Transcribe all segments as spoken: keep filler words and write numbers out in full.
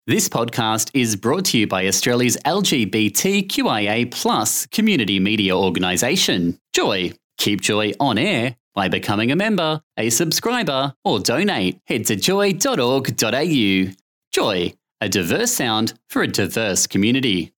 This podcast is brought to you by Australia's L G B T Q I A plus community media organisation, Joy. Keep Joy on air by becoming a member, a subscriber, or donate. Head to joy dot org dot a u. Joy, a diverse sound for a diverse community.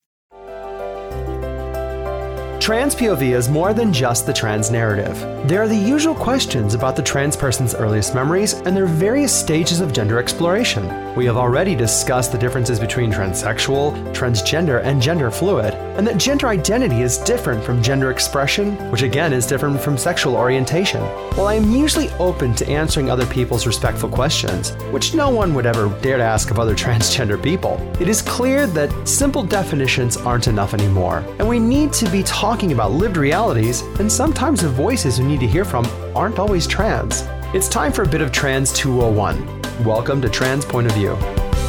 Trans P O V is more than just the trans narrative. There are the usual questions about the trans person's earliest memories and their various stages of gender exploration. We have already discussed the differences between transsexual, transgender, and gender fluid, and that gender identity is different from gender expression, which again is different from sexual orientation. While I am usually open to answering other people's respectful questions, which no one would ever dare to ask of other transgender people, it is clear that simple definitions aren't enough anymore, and we need to be talking talking about lived realities, and sometimes the voices we need to hear from aren't always trans. It's time for a bit of Trans two oh one. Welcome to Trans Point of View.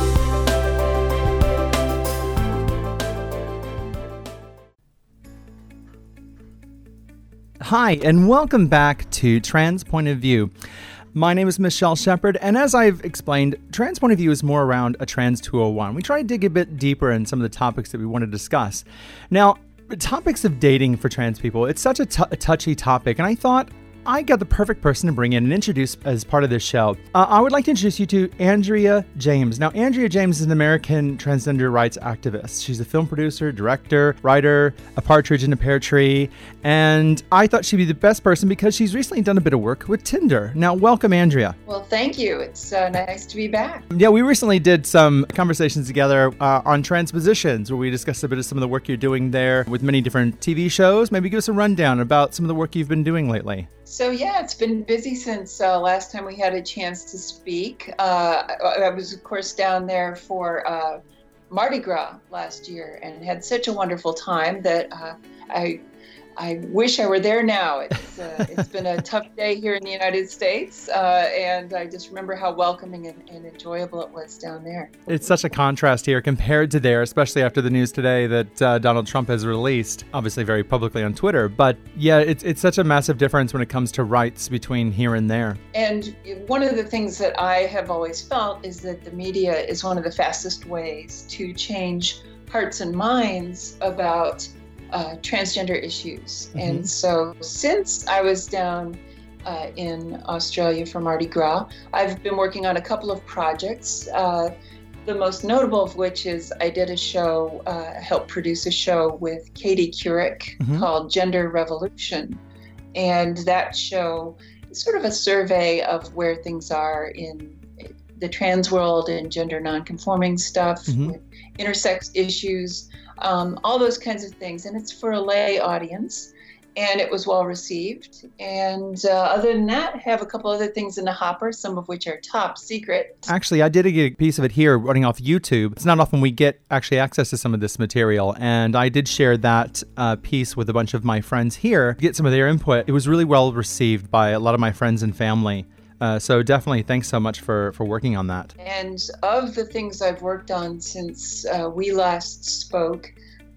Hi, and welcome back to Trans Point of View. My name is Michelle Shepard, and as I've explained, Trans Point of View is more around a Trans two oh one. We try to dig a bit deeper in some of the topics that we want to discuss. Now, topics of dating for trans people, it's such a, t- a touchy topic, and I thought I got the perfect person to bring in and introduce as part of this show. Uh, I would like to introduce you to Andrea James. Now, Andrea James is an American transgender rights activist. She's a film producer, director, writer, a partridge in a pear tree, and I thought she'd be the best person because she's recently done a bit of work with Tinder. Now, welcome, Andrea. Well, thank you. It's uh, nice to be back. Yeah, we recently did some conversations together uh, on transpositions, where we discussed a bit of some of the work you're doing there with many different T V shows. Maybe give us a rundown about some of the work you've been doing lately. So yeah, it's been busy since uh, last time we had a chance to speak. Uh, I, I was, of course, down there for uh, Mardi Gras last year and had such a wonderful time that uh, I I wish I were there now. It's uh, it's been a tough day here in the United States, uh, and I just remember how welcoming and, and enjoyable it was down there. It's such a contrast here compared to there, especially after the news today that uh, Donald Trump has released, obviously very publicly on Twitter. But yeah, it's it's such a massive difference when it comes to rights between here and there. And one of the things that I have always felt is that the media is one of the fastest ways to change hearts and minds about Uh, transgender issues. Mm-hmm. And so since I was down uh, in Australia for Mardi Gras, I've been working on a couple of projects, uh, the most notable of which is I did a show, uh, helped produce a show with Katie Couric mm-hmm. called Gender Revolution. And that show is sort of a survey of where things are in the trans world and gender nonconforming stuff, mm-hmm. with intersex issues, um, all those kinds of things. And it's for a lay audience, and it was well received. And uh, other than that, I have a couple other things in the hopper, some of which are top secret. Actually, I did get a piece of it here running off YouTube. It's not often we get actually access to some of this material, and I did share that uh, piece with a bunch of my friends here to get some of their input. It was really well received by a lot of my friends and family. Uh, so definitely thanks so much for, for working on that. And of the things I've worked on since uh, we last spoke,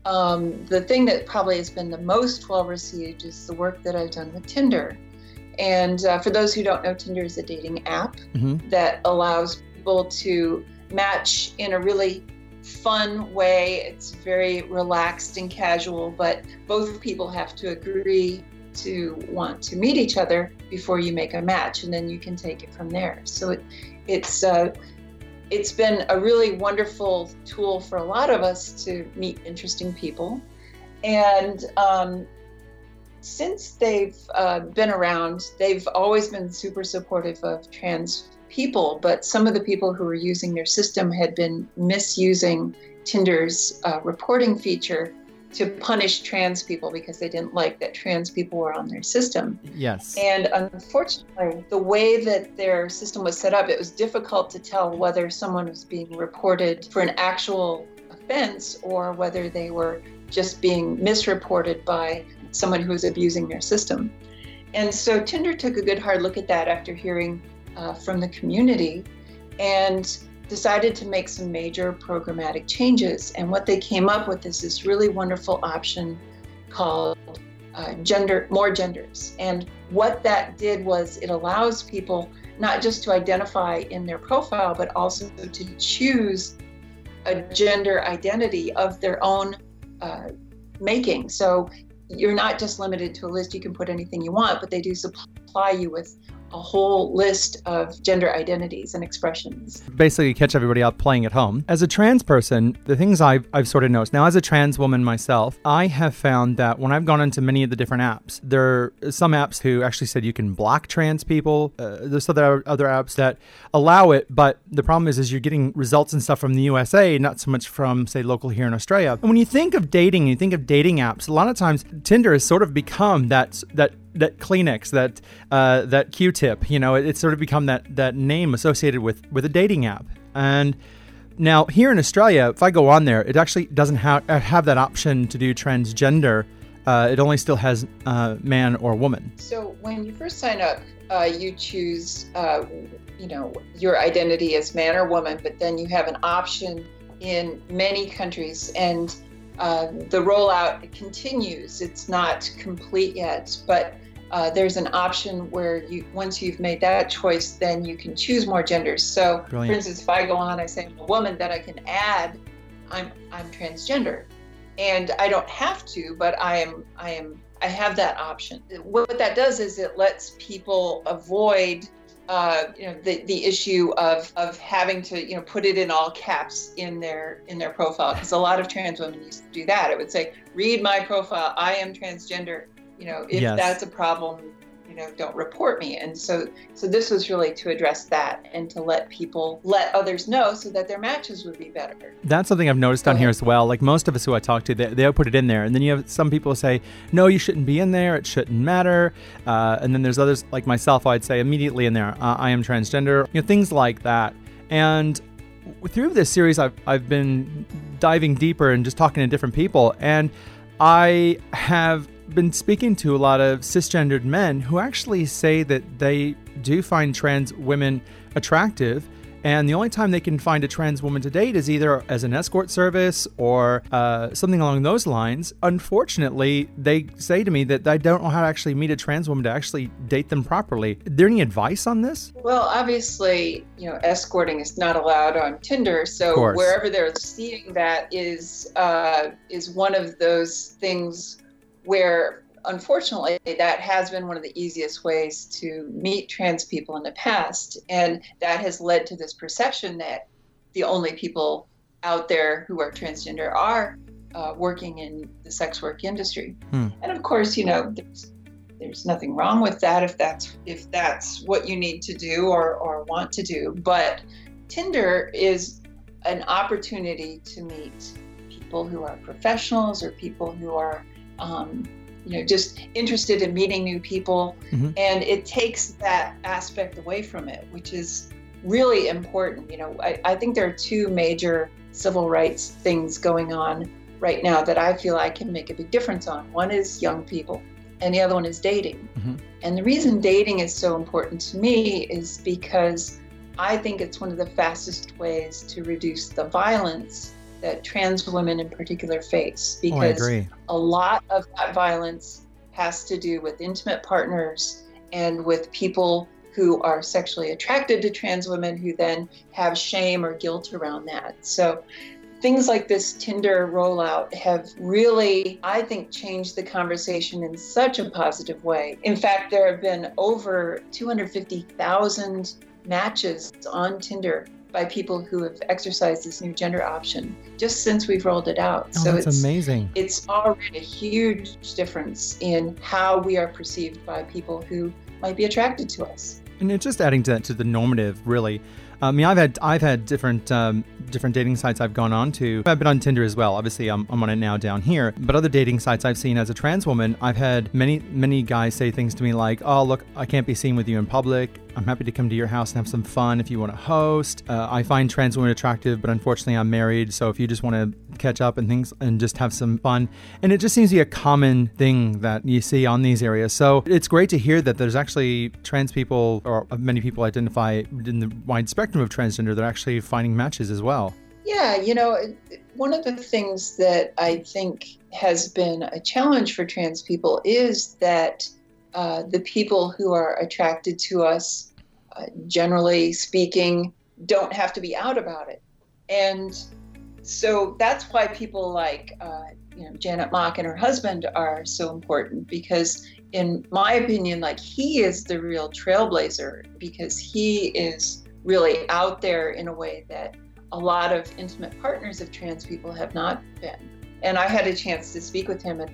um, the thing that probably has been the most well received is the work that I've done with Tinder. And uh, for those who don't know, Tinder is a dating app mm-hmm. that allows people to match in a really fun way. It's very relaxed and casual, but both people have to agree to want to meet each other before you make a match, and then you can take it from there. So it, it's uh, it's been a really wonderful tool for a lot of us to meet interesting people. And um, since they've uh, been around, they've always been super supportive of trans people, but some of the people who were using their system had been misusing Tinder's uh, reporting feature to punish trans people because they didn't like that trans people were on their system. Yes. And unfortunately, the way that their system was set up, it was difficult to tell whether someone was being reported for an actual offense or whether they were just being misreported by someone who was abusing their system. And so Tinder took a good hard look at that after hearing uh, from the community and decided to make some major programmatic changes. And what they came up with is this really wonderful option called uh, gender, more genders. And what that did was it allows people not just to identify in their profile, but also to choose a gender identity of their own uh, making. So you're not just limited to a list. You can put anything you want, but they do supply you with a whole list of gender identities and expressions. Basically, catch everybody out playing at home. As a trans person, the things I've, I've sort of noticed, now as a trans woman myself, I have found that when I've gone into many of the different apps, there are some apps who actually said you can block trans people. Uh, there's other, other apps that allow it, but the problem is, is you're getting results and stuff from the U S A, not so much from, say, local here in Australia. And when you think of dating, you think of dating apps, a lot of times Tinder has sort of become that that that Kleenex, that uh, that Q-tip, you know, it, it's sort of become that that name associated with, with a dating app. And now here in Australia, if I go on there, it actually doesn't ha- have that option to do transgender. Uh, it only still has uh, man or woman. So when you first sign up, uh, you choose, uh, you know, your identity as man or woman, but then you have an option in many countries, and uh, the rollout continues. It's not complete yet, but Uh, there's an option where you, once you've made that choice, then you can choose more genders. So, Brilliant. For instance, if I go on, I say I'm a woman, then I can add I'm I'm transgender, and I don't have to, but I am I am I have that option. What that does is it lets people avoid uh, you know the the issue of of having to you know put it in all caps in their in their profile, because a lot of trans women used to do that. It would say, "Read my profile. I am transgender." You know, if Yes. that's a problem, you know, don't report me. And so, so this was really to address that and to let people, let others know so that their matches would be better. That's something I've noticed down here as well. Like most of us who I talk to, they, they'll put it in there. And then you have some people say, no, you shouldn't be in there. It shouldn't matter. Uh, and then there's others like myself, I'd say immediately in there, uh, I am transgender, you know, things like that. And through this series, I've, I've been diving deeper and just talking to different people. And I have been speaking to a lot of cisgendered men who actually say that they do find trans women attractive, and the only time they can find a trans woman to date is either as an escort service or uh, something along those lines. Unfortunately, they say to me that they don't know how to actually meet a trans woman to actually date them properly. Is there any advice on this? Well, obviously, you know, escorting is not allowed on Tinder, so wherever they're seeing that is uh, is one of those things where, unfortunately, that has been one of the easiest ways to meet trans people in the past. And that has led to this perception that the only people out there who are transgender are uh, working in the sex work industry. Hmm. And of course, you know, there's, there's nothing wrong with that if that's if that's what you need to do or, or want to do. But Tinder is an opportunity to meet people who are professionals or people who are Um, you know, just interested in meeting new people. Mm-hmm. And it takes that aspect away from it, which is really important. You know, I, I think there are two major civil rights things going on right now that I feel I can make a big difference on. One is young people, and the other one is dating. Mm-hmm. And the reason dating is so important to me is because I think it's one of the fastest ways to reduce the violence that trans women in particular face, because oh, I agree. a lot of that violence has to do with intimate partners and with people who are sexually attracted to trans women who then have shame or guilt around that. So things like this Tinder rollout have really, I think, changed the conversation in such a positive way. In fact, there have been over two hundred fifty thousand matches on Tinder by people who have exercised this new gender option just since we've rolled it out. Oh, so that's it's amazing. It's already a huge difference in how we are perceived by people who might be attracted to us. And it's just adding to that, to the normative, really. I mean, I've had I've had different um, different dating sites I've gone on to. I've been on Tinder as well. Obviously, I'm, I'm on it now down here. But other dating sites I've seen as a trans woman, I've had many, many guys say things to me like, oh, look, I can't be seen with you in public. I'm happy to come to your house and have some fun if you want to host. Uh, I find trans women attractive, but unfortunately I'm married. So if you just want to catch up and things and just have some fun. And it just seems to be a common thing that you see on these areas. So it's great to hear that there's actually trans people, or many people identify in the wide spectrum of transgender, they're actually finding matches as well. Yeah, you know, one of the things that I think has been a challenge for trans people is that uh, the people who are attracted to us, uh, generally speaking, don't have to be out about it. And so that's why people like uh, you know, Janet Mock and her husband are so important, because in my opinion, like, he is the real trailblazer, because he is really out there in a way that a lot of intimate partners of trans people have not been. And I had a chance to speak with him at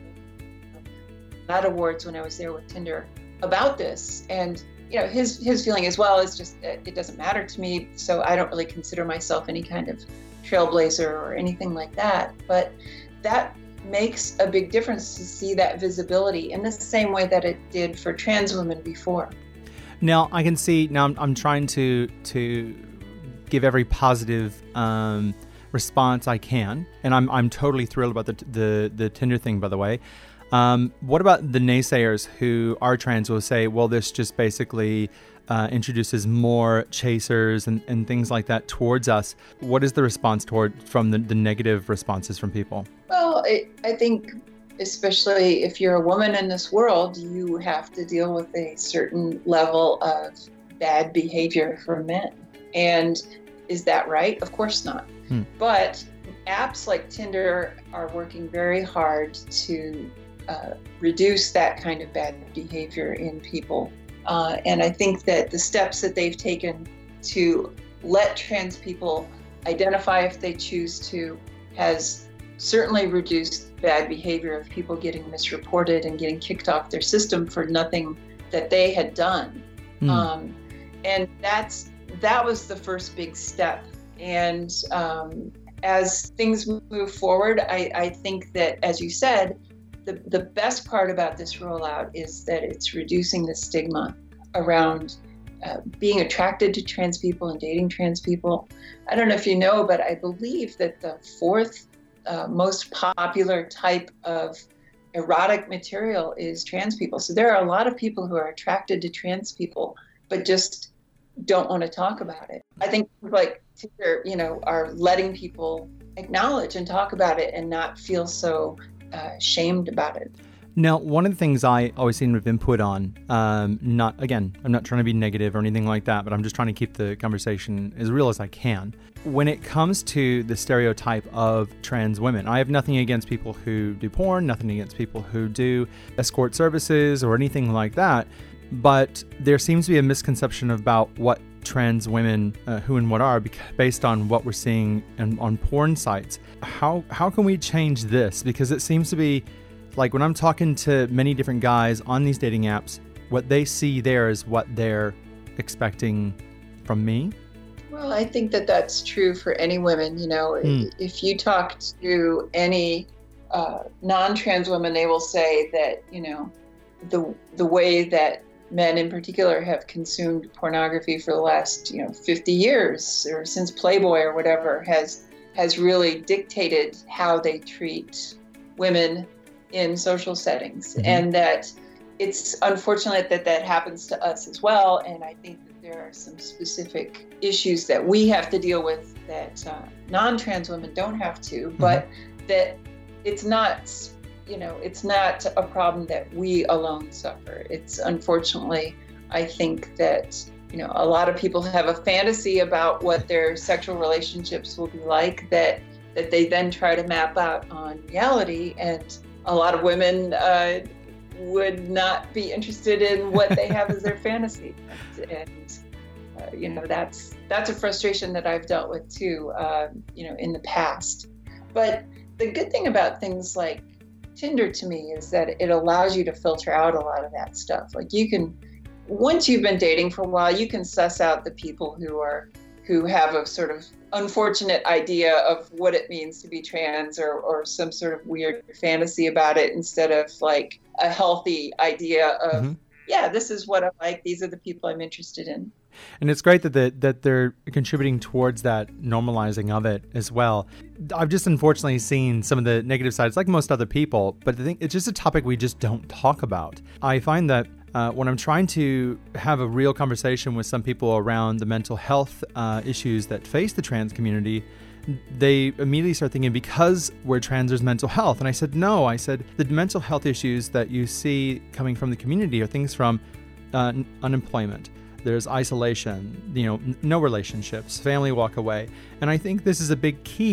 that awards when I was there with Tinder about this. And you know, his his feeling as well is just that it doesn't matter to me, so I don't really consider myself any kind of trailblazer or anything like that. But that makes a big difference to see that visibility in the same way that it did for trans women before. Now I can see, now I'm, I'm trying to to give every positive um, response I can, and I'm I'm totally thrilled about the the, the Tinder thing, by the way. Um, what about the naysayers who are trans will say, well, this just basically uh, introduces more chasers and, and things like that towards us. What is the response toward from the, the negative responses from people? Well, it, I think especially if you're a woman in this world, you have to deal with a certain level of bad behavior from men. And is that right? Of course not. Hmm. But apps like Tinder are working very hard to Uh, reduce that kind of bad behavior in people. Uh, and I think that the steps that they've taken to let trans people identify if they choose to has certainly reduced bad behavior of people getting misreported and getting kicked off their system for nothing that they had done. Mm. Um, and that's that was the first big step. And um, as things move forward, I, I think that, as you said, The, the best part about this rollout is that it's reducing the stigma around uh, being attracted to trans people and dating trans people. I don't know if you know, but I believe that the fourth uh, most popular type of erotic material is trans people. So there are a lot of people who are attracted to trans people, but just don't want to talk about it. I think like Tinder, you know, are letting people acknowledge and talk about it and not feel so Uh, shamed about it. Now, one of the things I always seem to have input on, um, not, again, I'm not trying to be negative or anything like that, but I'm just trying to keep the conversation as real as I can. When it comes to the stereotype of trans women, I have nothing against people who do porn, nothing against people who do escort services or anything like that, but there seems to be a misconception about what trans women, uh, who and what are, based on what we're seeing in, on porn sites. How how can we change this? Because it seems to be like when I'm talking to many different guys on these dating apps, what they see there is what they're expecting from me. Well, I think that that's true for any women. You know, mm. if you talk to any uh, non-trans women, they will say that, you know, the the way that men in particular have consumed pornography for the last, you know, fifty years or since Playboy or whatever has has really dictated how they treat women in social settings. Mm-hmm. And that it's unfortunate that that happens to us as well. And I think that there are some specific issues that we have to deal with that uh, non-trans women don't have to, mm-hmm. but that it's not, you know, it's not a problem that we alone suffer. It's unfortunately, I think that, you know, a lot of people have a fantasy about what their sexual relationships will be like that that they then try to map out on reality. And a lot of women uh, would not be interested in what they have as their fantasy. And, and uh, you know, that's that's a frustration that I've dealt with too, uh, you know, in the past. But the good thing about things like Tinder to me is that it allows you to filter out a lot of that stuff. Like you can, once you've been dating for a while, you can suss out the people who are, who have a sort of unfortunate idea of what it means to be trans or, or some sort of weird fantasy about it instead of like a healthy idea of, mm-hmm. yeah, this is what I like. These are the people I'm interested in. And it's great that the, that they're contributing towards that normalizing of it as well. I've just unfortunately seen some of the negative sides, like most other people, but I think it's just a topic we just don't talk about. I find that uh, when I'm trying to have a real conversation with some people around the mental health uh, issues that face the trans community, they immediately start thinking, because we're trans, there's mental health. And I said, no, I said, the mental health issues that you see coming from the community are things from uh, unemployment. There's isolation, you know, n- no relationships, family walk away. And I think this is a big key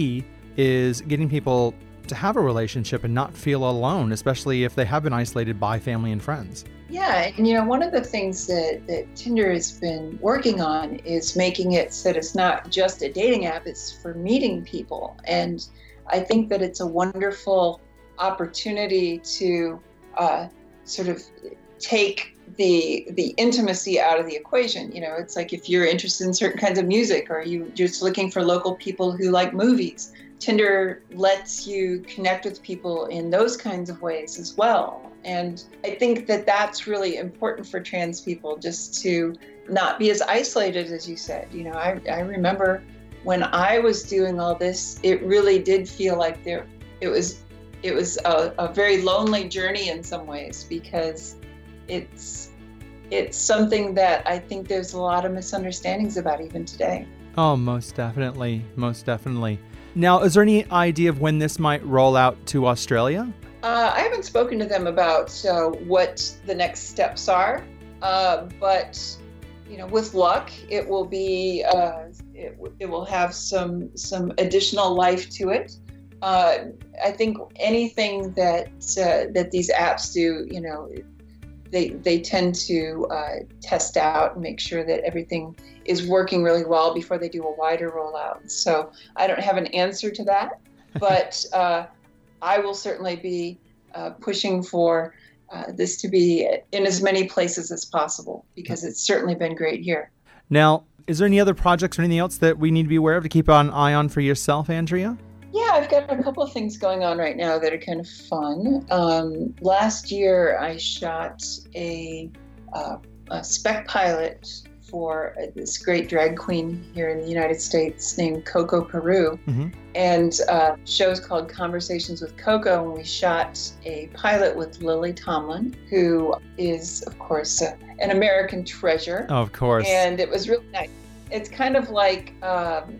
is getting people to have a relationship and not feel alone, especially if they have been isolated by family and friends. Yeah, and you know, one of the things that, that Tinder has been working on is making it so that it's not just a dating app, it's for meeting people. And I think that it's a wonderful opportunity to uh, sort of take the the intimacy out of the equation. You know, it's like if you're interested in certain kinds of music, or you just looking for local people who like movies, Tinder lets you connect with people in those kinds of ways as well. And I think that that's really important for trans people, just to not be as isolated as you said. You know, I, I remember when I was doing all this, it really did feel like there, it was, it was a, a very lonely journey in some ways, because it's, it's something that I think there's a lot of misunderstandings about even today. Oh, most definitely. Most definitely. Now, is there any idea of when this might roll out to Australia? Uh, I haven't spoken to them about uh, what the next steps are, uh, but you know, with luck, it will be uh, it, it will have some some additional life to it. Uh, I think anything that uh, that these apps do, you know, they they tend to uh, test out and make sure that everything is working really well before they do a wider rollout. So I don't have an answer to that, but. Uh, I will certainly be uh, pushing for uh, this to be in as many places as possible, because it's certainly been great here. Now, is there any other projects or anything else that we need to be aware of to keep an eye on for yourself, Andrea? Yeah, I've got a couple of things going on right now that are kind of fun. Um, last year, I shot a, uh, a spec pilot for this great drag queen here in the United States named Coco Peru. Mm-hmm. And uh, show's called Conversations with Coco, and we shot a pilot with Lily Tomlin, who is, of course, uh, an American treasure. Oh, of course. And it was really nice. It's kind of like um,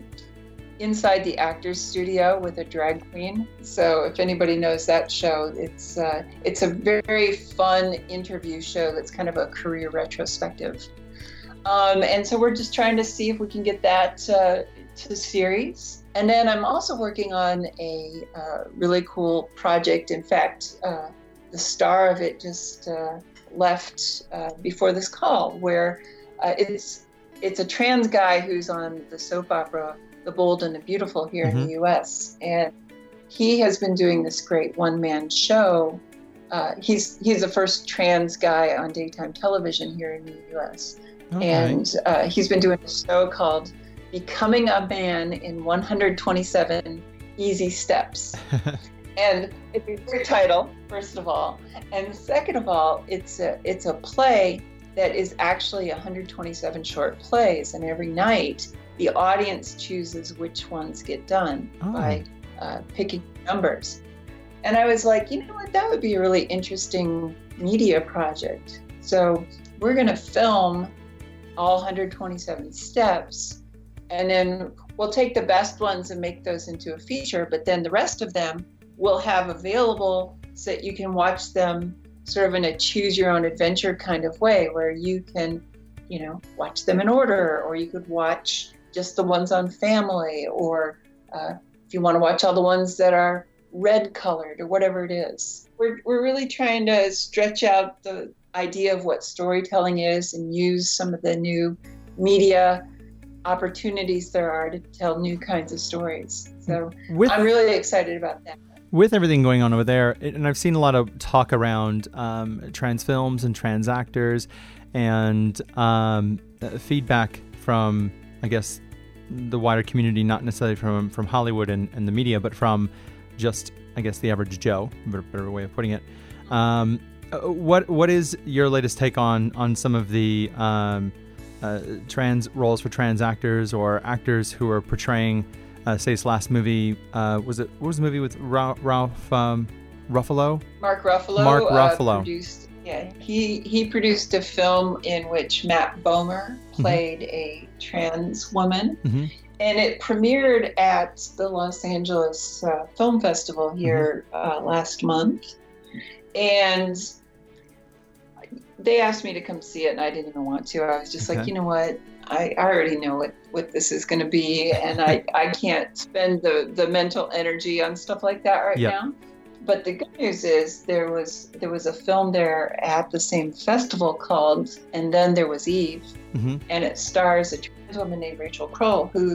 inside the actor's studio with a drag queen. So if anybody knows that show, it's uh, it's a very fun interview show that's kind of a career retrospective. Um, and so we're just trying to see if we can get that uh, to series. And then I'm also working on a uh, really cool project. In fact, uh, the star of it just uh, left uh, before this call, where uh, it's it's a trans guy who's on the soap opera The Bold and the Beautiful here mm-hmm. in the U S. And he has been doing this great one-man show. Uh, he's he's the first trans guy on daytime television here in the U S. Okay. And uh, he's been doing a show called Becoming a Man in one hundred twenty-seven Easy Steps. And it's a great title, first of all. And second of all, it's a, it's a play that is actually one hundred twenty-seven short plays. And every night, the audience chooses which ones get done oh. by uh, picking numbers. And I was like, you know what, that would be a really interesting media project. So we're going to film all one hundred twenty-seven steps, and then we'll take the best ones and make those into a feature, but then the rest of them we'll have available so that you can watch them sort of in a choose your own adventure kind of way, where you can, you know, watch them in order, or you could watch just the ones on family, or uh, if you want to watch all the ones that are red colored or whatever it is. We're, we're really trying to stretch out the idea of what storytelling is and use some of the new media opportunities there are to tell new kinds of stories. So with, I'm really excited about that. With everything going on over there, and I've seen a lot of talk around um, trans films and trans actors, and um, feedback from, I guess, the wider community, not necessarily from from Hollywood and, and the media, but from just, I guess, the average Joe, a better way of putting it. Um, what what is your latest take on on some of the um, uh, trans roles for trans actors, or actors who are portraying, uh, say, this last movie, uh, was it, what was the movie with Ra- Ralph um, Ruffalo? Mark Ruffalo. Mark Ruffalo. Uh, produced, yeah, he, he produced a film in which Matt Bomer played mm-hmm. a trans woman. Mm-hmm. And it premiered at the Los Angeles uh, Film Festival here mm-hmm. uh, last month. And they asked me to come see it, and I didn't even want to. I was just Okay. like, you know what? I, I already know what, what this is going to be, and I, I can't spend the, the mental energy on stuff like that right Yep. now. But the good news is there was there was a film there at the same festival called And Then There Was Eve, Mm-hmm. and it stars a trans woman named Rachel Kroll, who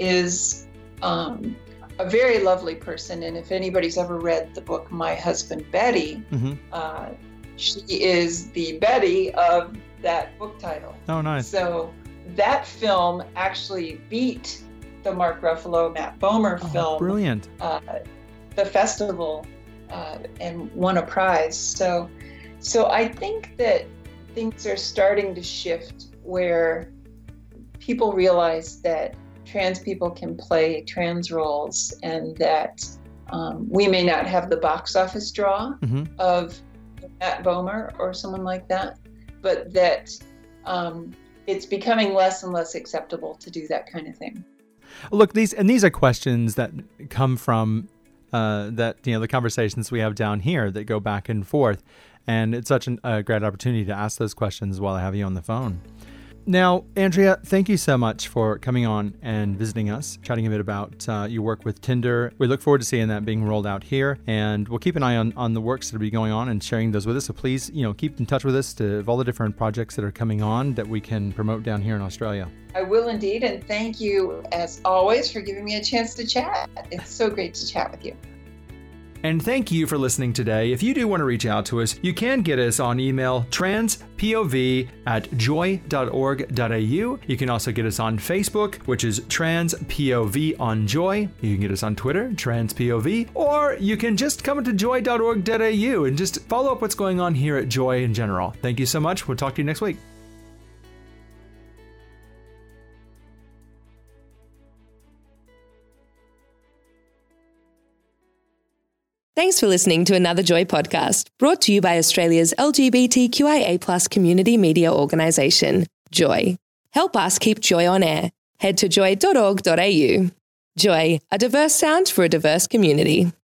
is um, a very lovely person. And if anybody's ever read the book My Husband Betty, Mm-hmm. uh, she is the Betty of that book title. Oh, nice. So that film actually beat the Mark Ruffalo, Matt Bomer Oh, film, brilliant. uh, the festival, uh, and won a prize. So, so I think that things are starting to shift where people realize that trans people can play trans roles, and that um, we may not have the box office draw Mm-hmm. of Matt Bomer or someone like that, but that um, it's becoming less and less acceptable to do that kind of thing. Look, these and these are questions that come from uh, that you know the conversations we have down here that go back and forth, and it's such an, a great opportunity to ask those questions while I have you on the phone. Now, Andrea, thank you so much for coming on and visiting us, chatting a bit about uh, your work with Tinder. We look forward to seeing that being rolled out here, and we'll keep an eye on, on the works that will be going on and sharing those with us. So please, you know, keep in touch with us to of all the different projects that are coming on that we can promote down here in Australia. I will indeed, and thank you as always for giving me a chance to chat. It's so great to chat with you. And thank you for listening today. If you do want to reach out to us, you can get us on email transpov at joy dot org dot a u. You can also get us on Facebook, which is transpov on Joy. You can get us on Twitter, transpov, or you can just come to joy dot org dot a u and just follow up what's going on here at Joy in general. Thank you so much. We'll talk to you next week. Thanks for listening to another Joy podcast, brought to you by Australia's L G B T Q I A plus community media organisation, Joy. Help us keep Joy on air. Head to joy dot org dot a u. Joy, a diverse sound for a diverse community.